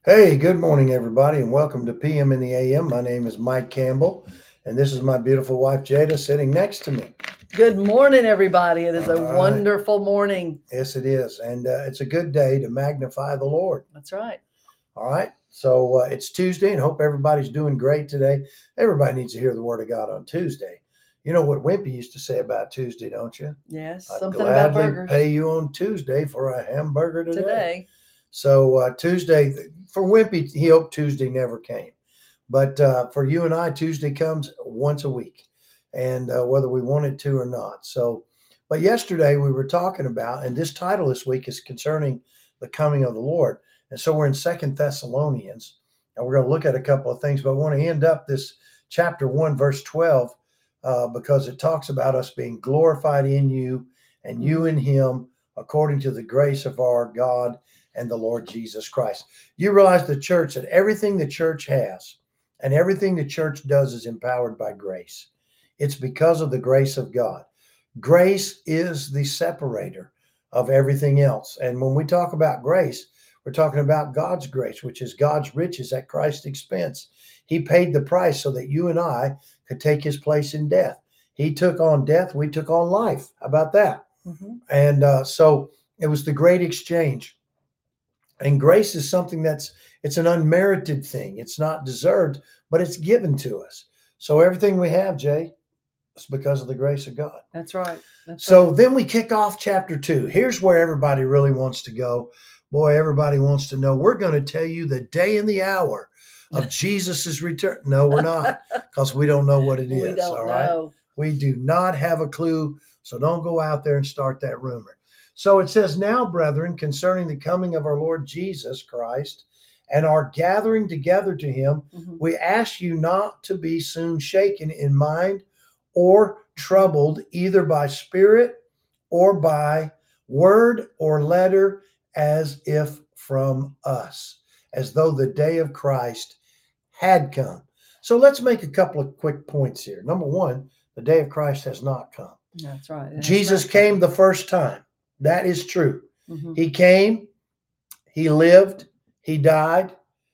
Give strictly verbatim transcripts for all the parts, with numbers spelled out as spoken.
Hey, good morning, everybody, and welcome to P M in the A M. My name is Mike Campbell, and this is my beautiful wife, Jada, sitting next to me. Good morning, everybody. It is a All right. wonderful morning. Yes, it is. And uh, it's a good day to magnify the Lord. That's right. All right. So uh, it's Tuesday, and hope everybody's doing great today. Everybody needs to hear the Word of God on Tuesday. You know what Wimpy used to say about Tuesday, don't you? Yes, I'd something about gladly burgers pay you on Tuesday for a hamburger today. today. So uh, Tuesday, for Wimpy, he hoped Tuesday never came. But uh, for you and I, Tuesday comes once a week, and uh, whether we want it to or not. So, but yesterday we were talking about, and this title this week is concerning the coming of the Lord. And so we're in Second Thessalonians, and we're going to look at a couple of things. But I want to end up this chapter one, verse twelve, uh, because it talks about us being glorified in you, and you in Him, according to the grace of our God and the Lord Jesus Christ. You realize the church, that everything the church has and everything the church does is empowered by grace. It's because of the grace of God. Grace is the separator of everything else. And when we talk about grace, we're talking about God's grace, which is God's riches at Christ's expense. He paid the price so that you and I could take his place in death. He took on death, we took on life. How about that? Mm-hmm. And uh, so it was the great exchange. And grace is something that's, it's an unmerited thing. It's not deserved, but it's given to us. So everything we have, Jay, is because of the grace of God. That's right. That's so right. Then we kick off chapter two. Here's where everybody really wants to go. Boy, everybody wants to know. We're going to tell you the day and the hour of Jesus's return. No, we're not, because we don't know what it is. We don't all right. know. We do not have a clue. So don't go out there and start that rumor. So it says, now, brethren, concerning the coming of our Lord Jesus Christ and our gathering together to him, mm-hmm. we ask you not to be soon shaken in mind or troubled, either by spirit or by word or letter, as if from us, as though the day of Christ had come. So let's make a couple of quick points here. Number one, the day of Christ has not come. That's right. That's Jesus right. came the first time. That is true. Mm-hmm. He came, he lived, he died,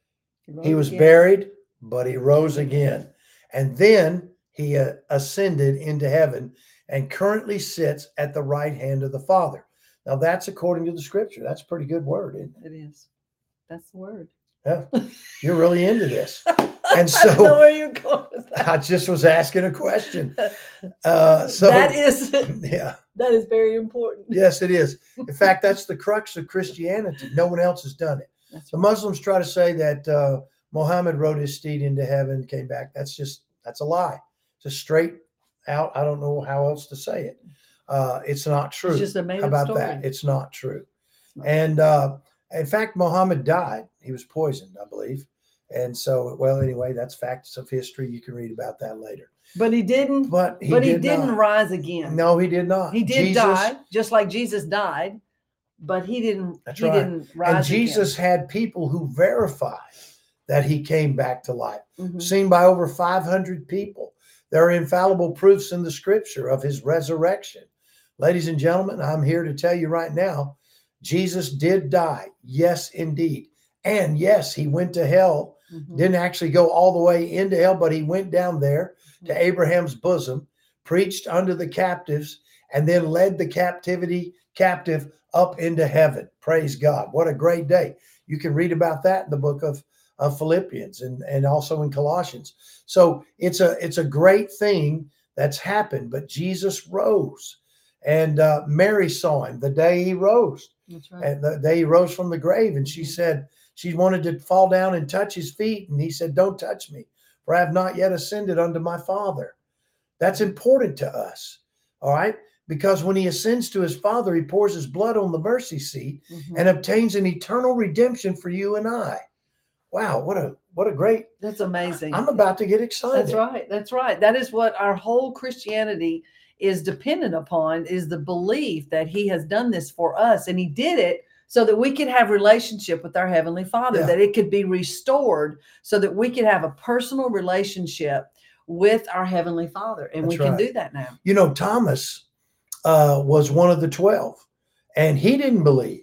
he, he was again. buried, but he rose again. And then he uh, ascended into heaven and currently sits at the right hand of the Father. Now, that's according to the scripture. That's a pretty good word, isn't it? It is. That's the word. Yeah, you're really into this. And so, I don't know where you're going with that. I just was asking a question. Uh, so that is, yeah, that is very important. Yes, it is. In fact, that's the crux of Christianity. No one else has done it. That's the right. Muslims try to say that uh, Muhammad rode his steed into heaven, came back. That's just, that's a lie. Just straight out. I don't know how else to say it. Uh, it's not true. It's just a made How about story. that? It's not true. And uh, in fact, Muhammad died. He was poisoned, I believe. And so, well, anyway, that's facts of history. You can read about that later. But he didn't. But he, but he did didn't not. rise again. No, he did not. He did Jesus, die, just like Jesus died. But he didn't. That's he right. didn't rise And Jesus again. had people who verified that he came back to life, mm-hmm. seen by over five hundred people. There are infallible proofs in the scripture of his resurrection. Ladies and gentlemen, I'm here to tell you right now, Jesus did die. Yes, indeed. And yes, he went to hell. Mm-hmm. Didn't actually go all the way into hell, but he went down there to mm-hmm. Abraham's bosom, preached unto the captives, and then led the captivity captive up into heaven. Praise God. What a great day. You can read about that in the book of, of Philippians and, and also in Colossians. So it's a, it's a great thing that's happened, but Jesus rose. And uh, Mary saw him the day he rose. That's right. And the day he rose from the grave. And she said, she wanted to fall down and touch his feet. And he said, don't touch me, for I have not yet ascended unto my Father. That's important to us. All right. Because when he ascends to his Father, he pours his blood on the mercy seat mm-hmm. and obtains an eternal redemption for you and I. Wow. What a, what a great. That's amazing. I'm about to get excited. That's right. That's right. That is what our whole Christianity is dependent upon, is the belief that he has done this for us. And he did it so that we could have relationship with our Heavenly Father, yeah. that it could be restored so that we could have a personal relationship with our Heavenly Father. And That's we can right. do that now. You know, Thomas uh, was one of the twelve, and he didn't believe.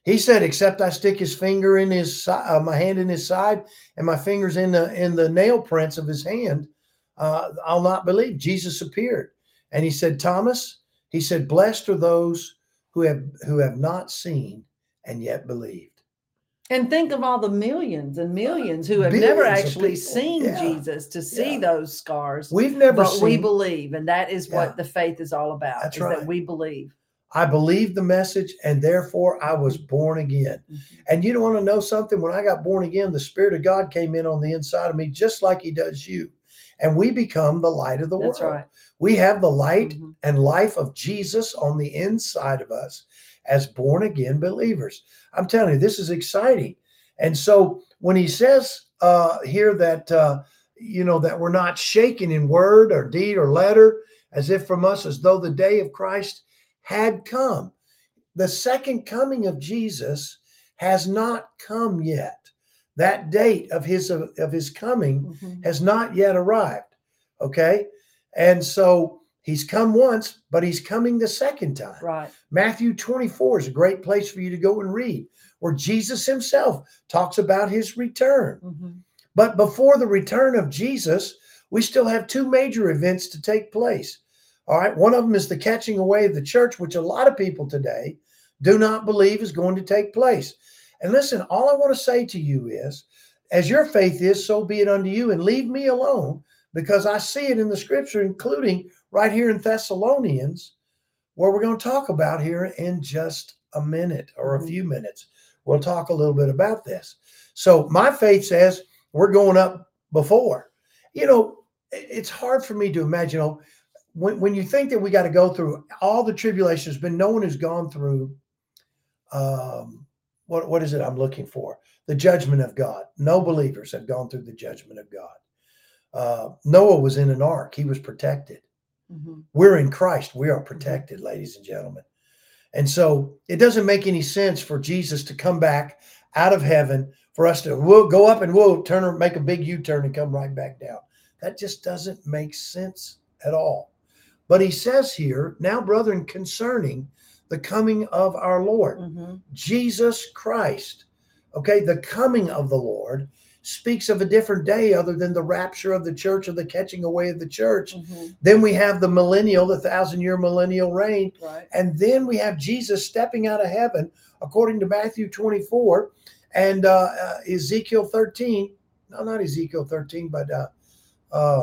He said, except I stick his finger in his uh, my hand in his side and my fingers in the in the nail prints of his hand, uh, I'll not believe. Jesus appeared, and he said, Thomas, he said, blessed are those who have who have not seen and yet believed. And think of all the millions and millions who have Billions never of actually people. seen Yeah. Jesus to see Yeah. those scars. We've never but seen. we believe, and that is Yeah. what the faith is all about. That's is right. that we believe. I believed the message, and therefore I was born again. Mhm. And you don't want to know something? When I got born again, the Spirit of God came in on the inside of me, just like He does you. And we become the light of the That's world. right. We have the light Mhm. and life of Jesus on the inside of us as born again believers. I'm telling you, this is exciting. And so when He says uh, here that, uh, you know, that we're not shaken in word or deed or letter, as if from us, as though the day of Christ had come. The second coming of Jesus has not come yet. That date of his of, of his coming Mhm. has not yet arrived. Okay, and so He's come once, but He's coming the second time. Right. Matthew twenty-four is a great place for you to go and read, where Jesus Himself talks about His return. Mhm. But before the return of Jesus, we still have two major events to take place. All right. One of them is the catching away of the church, which a lot of people today do not believe is going to take place. And listen, all I want to say to you is, as your faith is, so be it unto you, and leave me alone, because I see it in the scripture, including right here in Thessalonians, where we're going to talk about here in just a minute or a Mhm. few minutes. We'll talk a little bit about this. So my faith says we're going up before. You know, it's hard for me to imagine, you know, when, when you think that we got to go through all the tribulations, but no one has gone through, um, what, what is it I'm looking for? The judgment of God. No believers have gone through the judgment of God. Uh, Noah was in an ark. He was protected. Mhm. We're in Christ. We are protected, ladies and gentlemen. And so it doesn't make any sense for Jesus to come back out of heaven, for us to we'll go up and we'll turn or make a big U-turn and come right back down. That just doesn't make sense at all. But He says here, now, brethren, concerning the coming of our Lord, Mhm. Jesus Christ. Okay, the coming of the Lord speaks of a different day other than the rapture of the church or the catching away of the church. Mhm. Then we have the millennial, the thousand year millennial reign. Right. And then we have Jesus stepping out of heaven, according to Matthew twenty-four and uh, uh, Ezekiel thirteen. No, not Ezekiel thirteen, but uh, uh,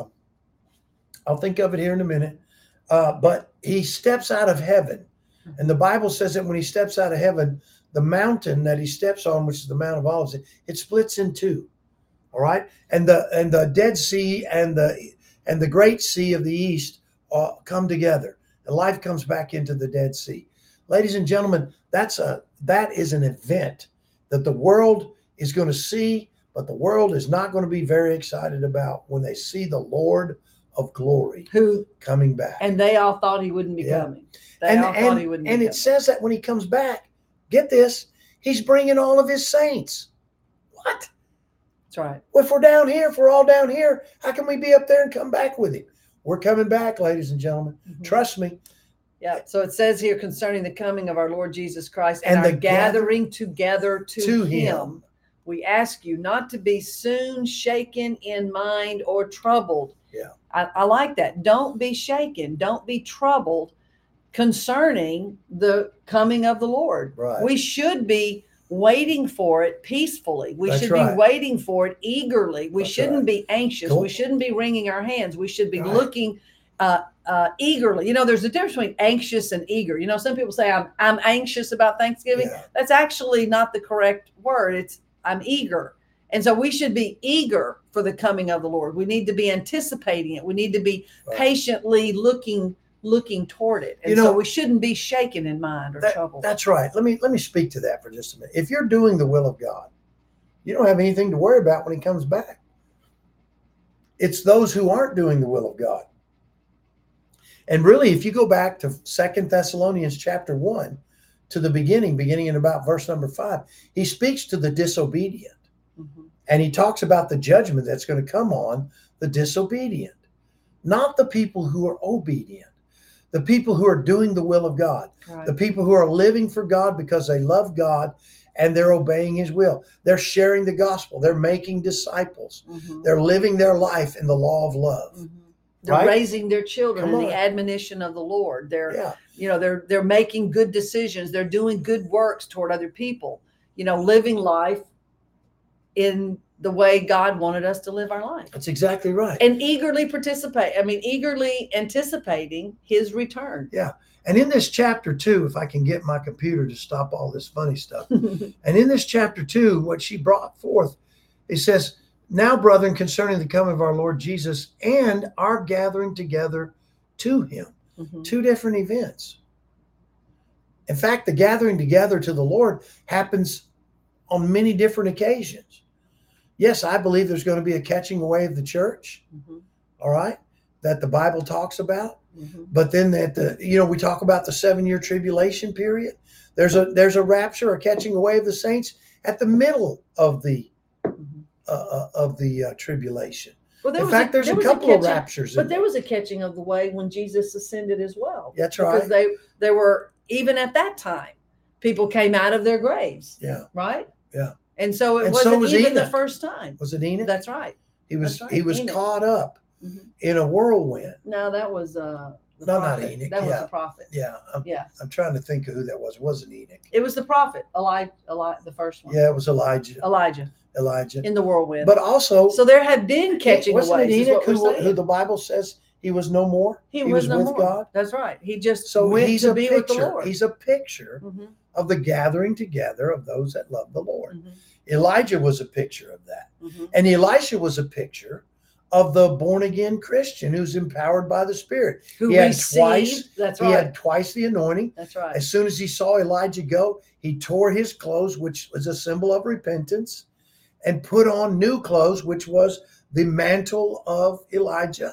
I'll think of it here in a minute. Uh, but He steps out of heaven. And the Bible says that when He steps out of heaven, the mountain that He steps on, which is the Mount of Olives, it splits in two. All right. And the and the Dead Sea and the and the Great Sea of the East uh, come together. And life comes back into the Dead Sea. Ladies and gentlemen, that's a that is an event that the world is going to see, but the world is not going to be very excited about when they see the Lord of glory Who coming back. and they all thought He wouldn't be Yeah. coming. They and all and, thought He wouldn't and be it coming. says that when He comes back, get this, He's bringing all of His saints. What? That's right. Well, if we're down here, if we're all down here, how can we be up there and come back with Him? We're coming back, ladies and gentlemen. Mhm. Trust me. Yeah. So it says here concerning the coming of our Lord Jesus Christ and, And our the gather- gathering together to, to him. him. We ask you not to be soon shaken in mind or troubled. Yeah. I, I like that. Don't be shaken. Don't be troubled concerning the coming of the Lord. Right. We should be waiting for it peacefully. We That's should right. be waiting for it eagerly. We That's shouldn't right. be anxious. Cool. We shouldn't be wringing our hands. We should be Right. looking uh, uh, eagerly. You know, there's a difference between anxious and eager. You know, some people say I'm I'm anxious about Thanksgiving. Yeah. That's actually not the correct word. It's I'm eager. And so we should be eager for the coming of the Lord. We need to be anticipating it. We need to be Right. patiently looking looking toward it. And You know, so we shouldn't be shaken in mind or That- troubled. That's right. Let me let me speak to that for just a minute. If you're doing the will of God, you don't have anything to worry about when He comes back. It's those who aren't doing the will of God. And really, if you go back to Second Thessalonians chapter one, to the beginning, beginning in about verse number five, he speaks to the disobedient. Mhm. And he talks about the judgment that's going to come on the disobedient, not the people who are obedient. the people who are doing the will of God, Right. the people who are living for God because they love God and they're obeying his will. They're sharing the gospel. They're making disciples. Mhm. They're living their life in the law of love. Mhm. They're Right? raising their children Come in the on. admonition of the Lord. They're, Yeah. you know, they're they're making good decisions. They're doing good works toward other people. You know, living life in the way God wanted us to live our life. That's exactly right. And eagerly participate. I mean, eagerly anticipating his return. Yeah. And in this chapter two, if I can get my computer to stop all this funny stuff. And in this chapter two, what she brought forth, it says, now, brethren, concerning the coming of our Lord Jesus and our gathering together to him. Mhm. Two different events. In fact, the gathering together to the Lord happens on many different occasions. Yes, I believe there's going to be a catching away of the church. Mhm. All right. That the Bible talks about. Mhm. But then that the, you know, we talk about the seven year tribulation period. There's a, there's a rapture, a catching away of the saints at the middle of the, Mhm. uh, of the uh, tribulation. Well, there In was fact, there's there a was couple of catching- raptures. But in there was a catching of the way when Jesus ascended as well. That's Because right. they they were, even at that time, people came out of their graves. Yeah. Right? Yeah. And so it And so wasn't was even the Enoch. first time. Was it Enoch? That's right. He was that's right, he was Enoch. caught up Mhm. in a whirlwind. No, that was uh the No, not prophet. Enoch, That was yeah. the prophet. Yeah, I'm, Yeah. I'm trying to think of who that was. It wasn't Enoch. It was the prophet, Elijah, Elijah the first one. Yeah, it was Elijah. Elijah Elijah. in the whirlwind. But also, so there have been catching wasn't aways. it is Enoch what we're who, saying. who the Bible says he was no more? he, was, no with more. God. That's right. He just So went he's to a be with the picture. Lord. He's a picture Mhm. of the gathering together of those that love the Lord. Mhm. Elijah was a picture of that. Mhm. And Elisha was a picture of the born again Christian who's empowered by the Spirit. Who He had received? twice- that's He right. had twice the anointing. That's right. As soon as he saw Elijah go, he tore his clothes, which was a symbol of repentance, and put on new clothes, which was the mantle of Elijah,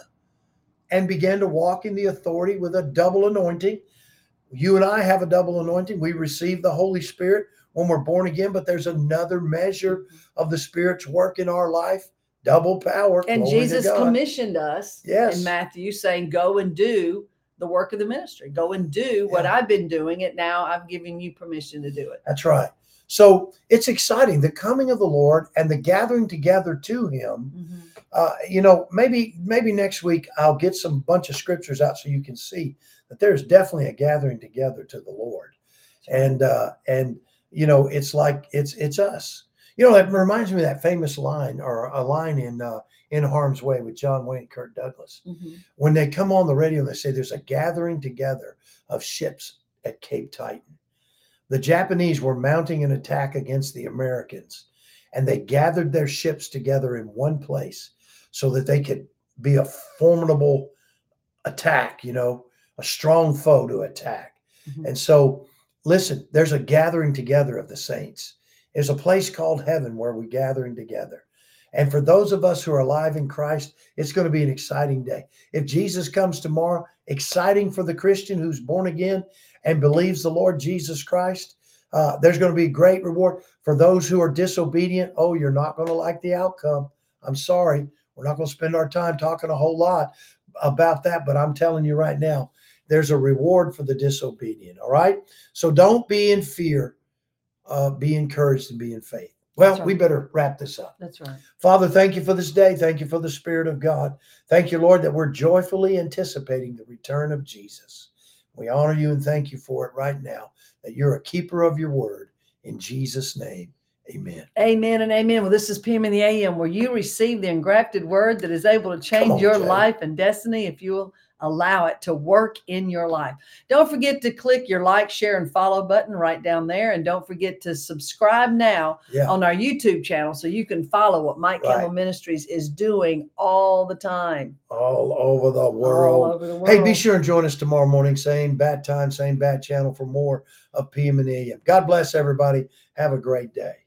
and began to walk in the authority with a double anointing. You and I have a double anointing. We receive the Holy Spirit when we're born again, but there's another measure of the Spirit's work in our life, double power. And Glory to Jesus God. commissioned us Yes. in Matthew saying, go and do the work of the ministry. Go and do what Yeah. I've been doing it. Now I'm giving you permission to do it. That's right. So it's exciting, the coming of the Lord and the gathering together to him. Mhm. Uh, you know, maybe maybe next week I'll get some bunch of scriptures out so you can see that there's definitely a gathering together to the Lord. And uh, and you know, it's like it's it's us. You know, that reminds me of that famous line, or a line in uh, In Harm's Way with John Wayne and Kirk Douglas. Mhm. When they come on the radio and they say there's a gathering together of ships at Cape Titan. The Japanese were mounting an attack against the Americans, and they gathered their ships together in one place so that they could be a formidable attack, you know, a strong foe to attack. Mhm. And so, listen, there's a gathering together of the saints. There's a place called heaven where we're gathering together. And for those of us who are alive in Christ, it's going to be an exciting day. If Jesus comes tomorrow, exciting for the Christian who's born again and believes the Lord Jesus Christ. Uh, there's going to be great reward. For those who are disobedient, oh, you're not going to like the outcome. I'm sorry. We're not going to spend our time talking a whole lot about that, but I'm telling you right now, there's a reward for the disobedient. All right. So don't be in fear. Uh, be encouraged and be in faith. Well, That's right. we better wrap this up. That's right. Father, thank you for this day. Thank you for the Spirit of God. Thank you, Lord, that we're joyfully anticipating the return of Jesus. We honor you and thank you for it right now, that you're a keeper of your word. In Jesus' name, amen. Amen and amen. Well, this is P M in the A M, where you receive the engrafted word that is able to change on, your Jay. life and destiny if you will allow it to work in your life. Don't forget to click your like, share, and follow button right down there. And don't forget to subscribe now Yeah. on our YouTube channel so you can follow what Mike Right. Campbell Ministries is doing all the time. All over the world. All over the world. Hey, be sure and join us tomorrow morning, same bat time, same bat channel for more of P M and A M. God bless everybody. Have a great day.